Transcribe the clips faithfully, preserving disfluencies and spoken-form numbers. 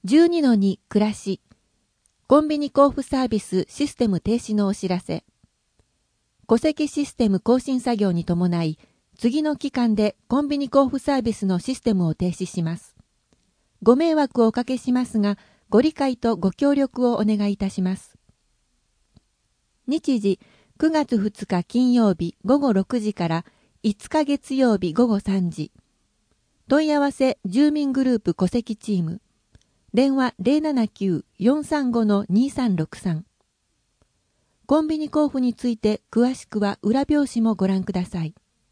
じゅうにのに 暮らしコンビニ交付サービスシステム停止のお知らせ。戸籍システム更新作業に伴い、次の期間でコンビニ交付サービスのシステムを停止します。ご迷惑をおかけしますが、ご理解とご協力をお願いいたします。日時、くがつふつか金曜日ごごろくじからいつか月曜日ごごさんじ。問い合わせ住民グループ戸籍チーム。電話 ゼロななきゅう よんさんご にさんろくさん。コンビニ交付について詳しくは裏表紙もご覧ください。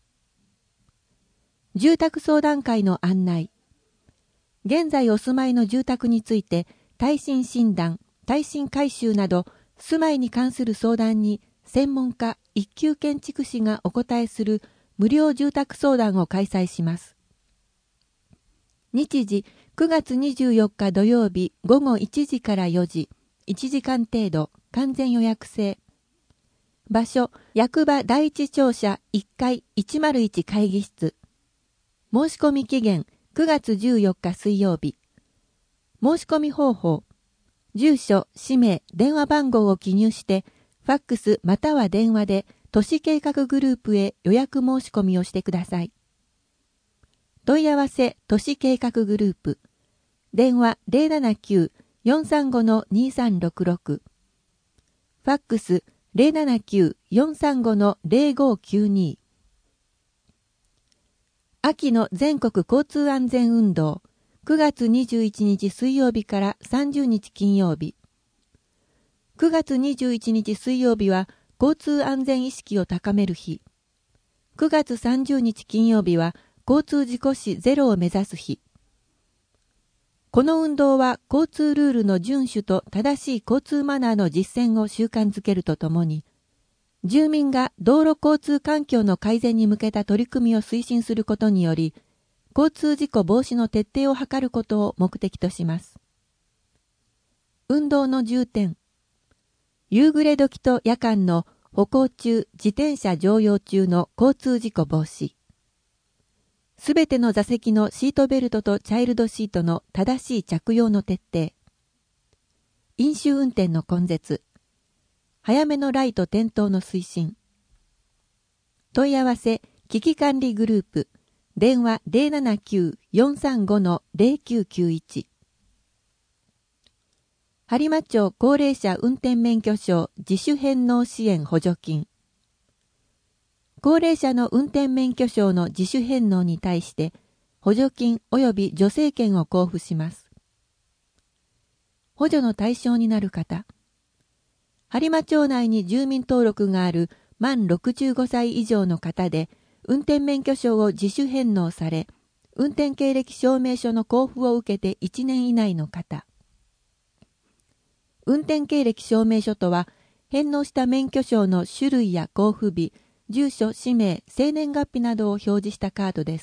住宅相談会の案内。現在お住まいの住宅について耐震診断、耐震改修など住まいに関する相談に専門家一級建築士がお答えする無料住宅相談を開催します。日時くがつにじゅうよっか土曜日ごごいちじからよじ、いちじかん程度、完全予約制。場所、役場第一庁舎いっかいいちまるいち会議室。申し込み期限くがつじゅうよっか水曜日。申し込み方法、住所、氏名、電話番号を記入して、ファックスまたは電話で都市計画グループへ予約申し込みをしてください。問い合わせ都市計画グループ。電話 ゼロななきゅう よんさんご にさんろくろく。ファックス ゼロななきゅう よんさんご ゼロごきゅうに。秋の全国交通安全運動くがつにじゅういちにち水曜日からさんじゅうにち金曜日。くがつにじゅういちにち水曜日は交通安全意識を高める日。くがつさんじゅうにち金曜日は交通事故死ゼロを目指す日。この運動は交通ルールの遵守と正しい交通マナーの実践を習慣づけるとともに、住民が道路交通環境の改善に向けた取り組みを推進することにより、交通事故防止の徹底を図ることを目的とします。運動の重点。夕暮れ時と夜間の歩行中、自転車乗用中の交通事故防止。すべての座席のシートベルトとチャイルドシートの正しい着用の徹底。飲酒運転の根絶。早めのライト点灯の推進。問い合わせ危機管理グループ。電話 ゼロななきゅう よんさんご ゼロきゅうきゅういち。播磨町高齢者運転免許証自主返納支援補助金。高齢者の運転免許証の自主返納に対して補助金及び助成券を交付します。補助の対象になる方。播磨町内に住民登録がある満ろくじゅうごさい以上の方で、運転免許証を自主返納され、運転経歴証明書の交付を受けていちねん以内の方。運転経歴証明書とは、返納した免許証の種類や交付日、住所、氏名、生年月日などを表示したカードです。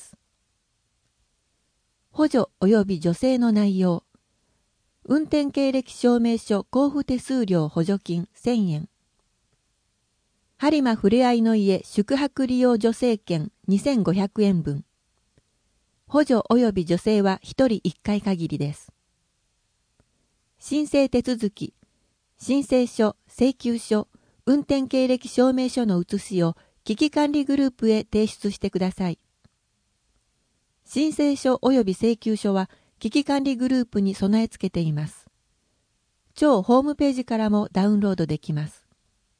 補助及び助成の内容。運転経歴証明書交付手数料補助金せんえん。播磨ふれあいの家宿泊利用助成券にせんごひゃくえんぶん。補助及び助成はひとりいっかい限りです。申請手続き。申請書、請求書、運転経歴証明書の写しを危機管理グループへ提出してください。申請書及び請求書は危機管理グループに備え付けています。町ホームページからもダウンロードできます。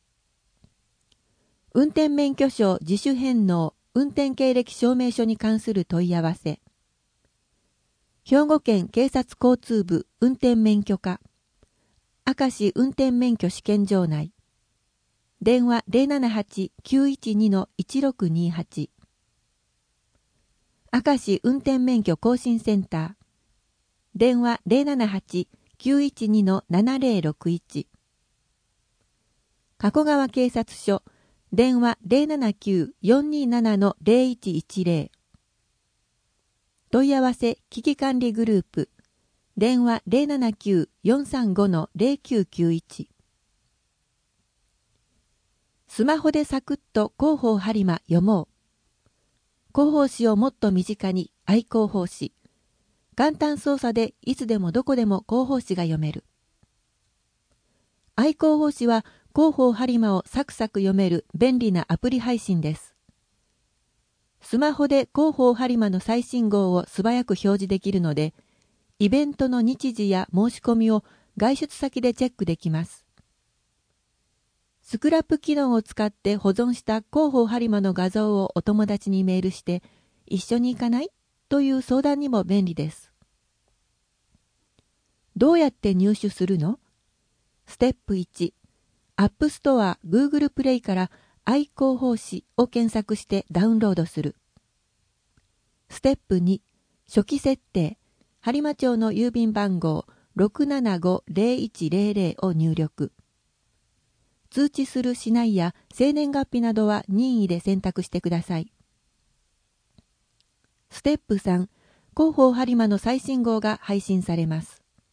運転免許証自主返納、運転経歴証明書に関する問い合わせ。兵庫県警察交通部運転免許課。明石運転免許試験場内。電話 ゼロななはち きゅういちに いちろくにはち。明石運転免許更新センター。電話 ゼロななはち きゅういちに ななゼロろくいち。加古川警察署。電話 ゼロななきゅう よんになな ゼロいちいちゼロ。問い合わせ危機管理グループ。電話 ゼロななきゅう よんさんご ゼロきゅうきゅういち。スマホでサクッと広報播磨読もう。広報誌をもっと身近に愛広報誌。 簡単操作でいつでもどこでも広報誌が読める。愛広報誌は広報ハリマをサクサク読める便利なアプリ配信です。スマホで広報ハリマの最新号を素早く表示できるので、イベントの日時や申し込みを外出先でチェックできます。スクラップ機能を使って保存した広報ハリマの画像をお友達にメールして、一緒に行かない?という相談にも便利です。どうやって入手するの?ステップいち、アップストア、Google プレイから愛広報誌を検索してダウンロードする。ステップに、初期設定、播磨町の郵便番号 ろくななごゼロいちゼロゼロ を入力。通知するしないや生年月日などは任意で選択してください。ステップさん、広報播磨の最新号が配信されます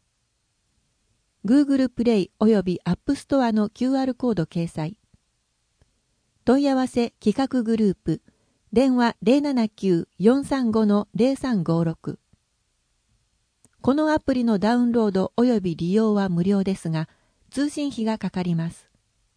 。Google プレイおよび App Store の キューアール コード掲載。問い合わせ企画グループ、電話 ゼロななきゅう よんさんご ゼロさんごろく。このアプリのダウンロードおよび利用は無料ですが、通信費がかかります。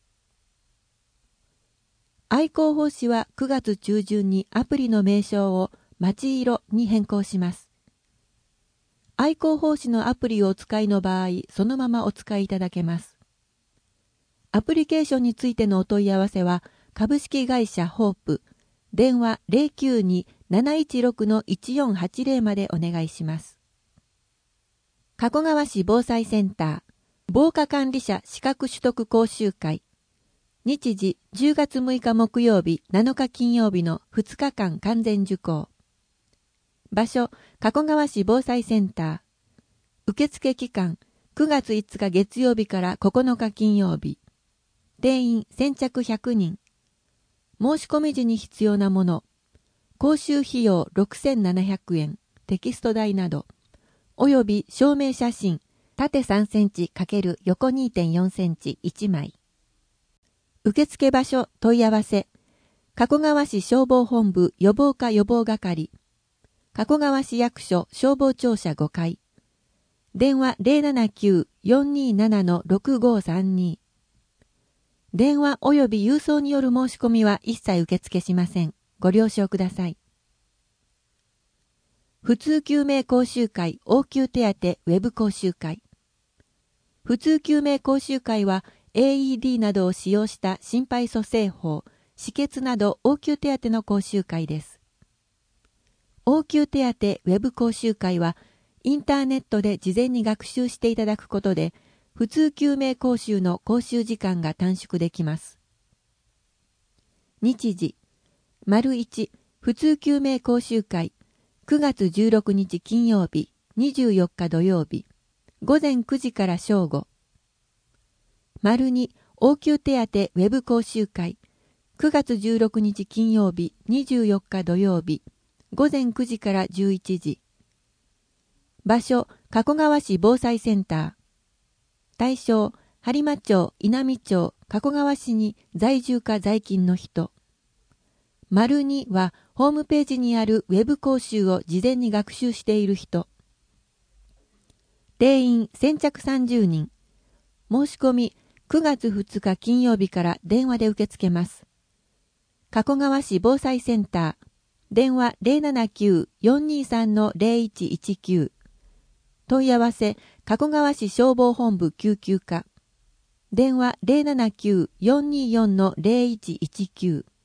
愛広報誌はくがつ中旬にアプリの名称を街色に変更します。愛広報誌のアプリをお使いの場合、そのままお使いいただけます。アプリケーションについてのお問い合わせは、株式会社ホープ、電話 ゼロきゅうに なないちろく いちよんはちゼロ までお願いします。加古川市防災センター、防火管理者資格取得講習会。日時じゅうがつむいか木曜日、なのか金曜日のふつかかん完全受講。場所、加古川市防災センター。受付期間、くがついつか月曜日からここのか金曜日。定員先着ひゃくにん。申し込み時に必要なもの。講習費用ろくせんななひゃくえん、テキスト代など。および証明写真、縦さんセンチ×横 にてんよんセンチいちまい。受付場所問い合わせ。加古川市消防本部予防課予防係。加古川市役所消防庁舎ごかい。電話 ゼロななきゅう よんにーなな ろくごさんに。電話および郵送による申し込みは一切受付しません。ご了承ください。普通救命講習会応急手当ウェブ講習会。普通救命講習会は エーイーディー などを使用した心肺蘇生法、止血など応急手当の講習会です。応急手当ウェブ講習会はインターネットで事前に学習していただくことで、普通救命講習の講習時間が短縮できます。日時、丸いち、普通救命講習会、くがつじゅうろくにち金曜日、にじゅうよっか土曜日、ごぜんくじから正午。丸に、応急手当ウェブ講習会、くがつじゅうろくにち金曜日、にじゅうよっか土曜日、ごぜんくじからじゅういちじ。場所、加古川市防災センター。対象、播磨町、稲美町、加古川市に在住か在勤の人。丸には、ホームページにあるウェブ講習を事前に学習している人。定員先着さんじゅうにん。申し込みくがつふつか金曜日から電話で受け付けます。加古川市防災センター。電話 ゼロななきゅう よんにーさん ゼロいちいちきゅう。問い合わせ、加古川市消防本部救急課。電話 ゼロななきゅう よんにーよん ゼロいちいちきゅう。